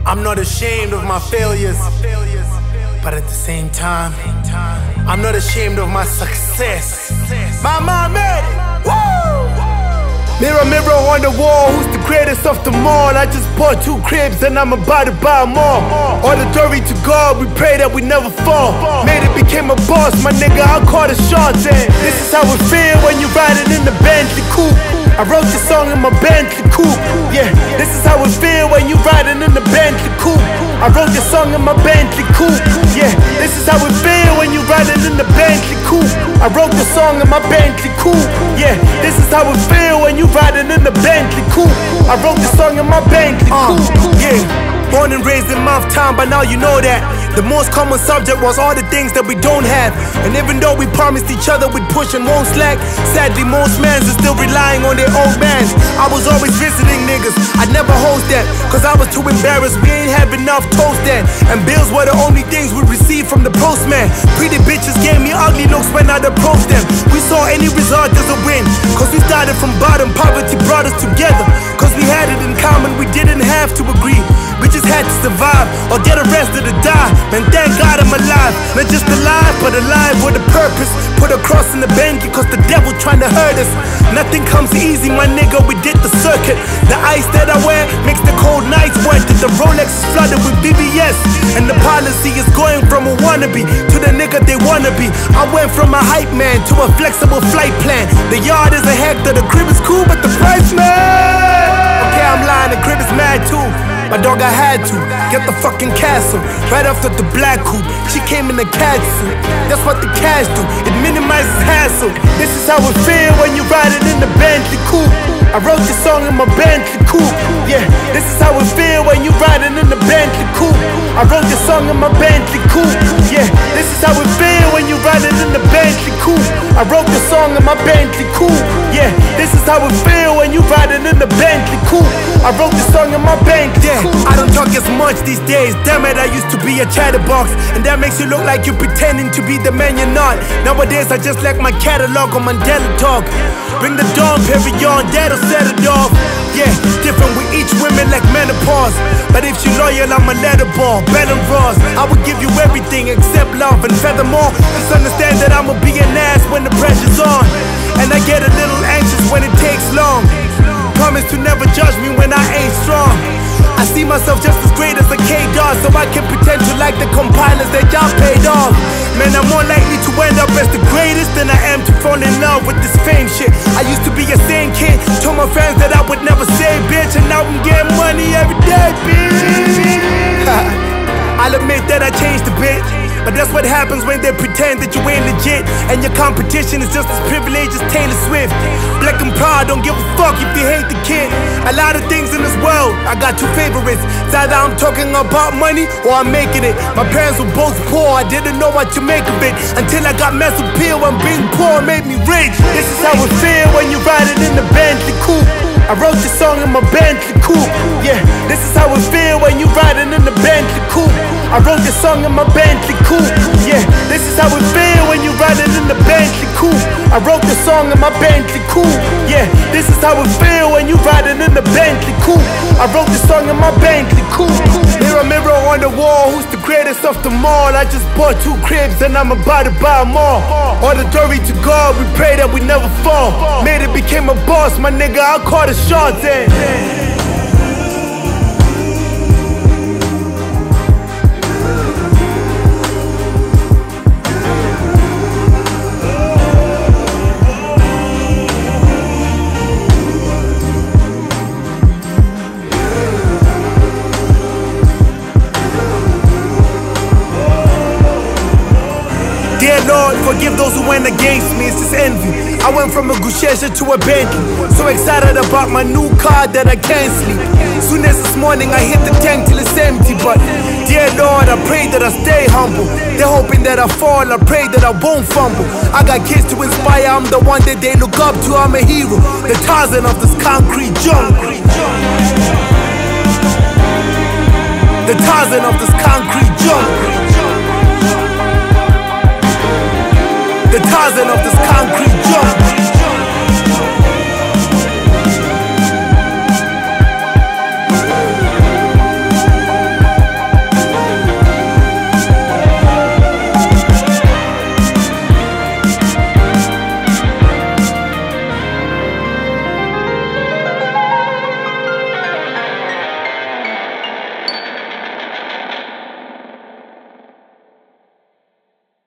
I'm not ashamed of my failures, but at the same time, I'm not ashamed of my success. My mom made it! Woo! Mirror, mirror on the wall, who's the greatest of them all? I just bought 2 cribs and I'm about to buy more. All the glory to God, we pray that we never fall. Made it, became a boss, my nigga, I call the shots. And this is how it feel when you riding in the Bentley coupe. I wrote this song in my Bentley coupe. Yeah, this is how it feel when you riding in the Bentley coupe. I wrote this song in my Bentley coupe. Yeah, this is how it feel when you riding in the Bentley coupe. I wrote this song in my Bentley coupe. Yeah, this is how it feel when you riding in the Bentley coupe. I wrote this song in my Bentley coupe. Yeah, born and raised in Mouth Town, but now you know that the most common subject was all the things that we don't have. And even though we promised each other we'd push and won't slack, sadly most mans are still relying on their old mans. I was always visiting niggas, I'd never host that, cause I was too embarrassed, we ain't have enough toast then. And bills were the only things we received from the postman. Pretty bitches gave me ugly looks when I'd approach them. We saw any result as a win, cause we started from bottom, poverty brought us together. Cause we had it in common, we didn't have to agree. We just had to survive, or get arrested or die. Man, thank God I'm alive. Not just alive, but alive with a purpose. Put a cross in the Bentley, cause the devil trying to hurt us. Nothing comes easy, my nigga, we did the circuit. The ice that I wear makes the cold nights worth it. The Rolex is flooded with BBS, and the policy is going from a wannabe to the nigga they wanna be. I went from a hype man to a flexible flight plan. The yard is a hectare, the crib is cool, but the price, man. Okay, I'm lying, the crib is mad too. My dog, I had to get the fucking castle right after the black coupe. She came in a cat suit. That's what the cash do, it minimizes hassle. This is how it feel when you riding in the Bentley coupe. I wrote this song in my Bentley coupe. Yeah, this is how it feel when you riding in the Bentley coupe. I wrote this song in my Bentley coupe. Yeah, this is how it feel when you riding in the Bentley coupe. I wrote this song in my Bentley coupe. Yeah, this is how it feel when you riding in the Bentley coupe. I wrote this song in my Bentley. Yeah, I don't talk as much these days. Damn it, I used to be a chatterbox, and that makes you look like you're pretending to be the man you're not. Nowadays I just like my catalog on Mandela talk. Bring the dawn, Perignon, that'll set it off. Yeah, different with each woman like menopause. But if she loyal, I'm a letterball, Ben and Ross. I would give you everything except love. And furthermore, just understand that I'ma be an ass when the pressure's on. And I get a little anxious when it takes long. Promise to never judge me when I ain't strong. I see myself just as great as a K-Dog, so I can pretend to like the compilers that y'all paid off. Man, I'm more likely to end up as the greatest than I am to fall in love with this fame shit. I used to be a sane kid, told my friends that I would never say bitch, and now I'm getting money every day, bitch. I'll admit that I changed a bit, but that's what happens when they pretend that you ain't legit, and your competition is just as privileged as Taylor Swift. Black and proud, don't give a fuck if you hate the kid. A lot of things in this world, I got 2 favorites. It's either I'm talking about money or I'm making it. My parents were both poor, I didn't know what to make of it, until I got mass appeal when being poor made me rich. This is how it feel when you riding in the Bentley coupe. I wrote this song in my Bentley coupe. Yeah, this is how it feel when you riding in the Bentley coupe. I wrote this song in my Bentley coupe. Yeah, this is how it feel when you riding in the Bentley coupe. I wrote this song in my Bentley coupe. Yeah, this is how it feel when you riding in the Bentley coupe. I wrote this song in my Bentley coupe. Mirror, mirror on the wall, who's the greatest of them all? I just bought 2 cribs and I'm about to buy more. All the glory to God, we pray that we never fall. Made it, became a boss, my nigga, I call the shots. And dear Lord, forgive those who went against me, it's just envy. I went from a Gushesha to a Bentley, so excited about my new car that I can't sleep. Soon as this morning I hit the tank till it's empty. But dear Lord, I pray that I stay humble. They're hoping that I fall, I pray that I won't fumble. I got kids to inspire, I'm the one that they look up to. I'm a hero, the Tarzan of this concrete jungle. The Tarzan of this concrete jungle. The Tarzan of this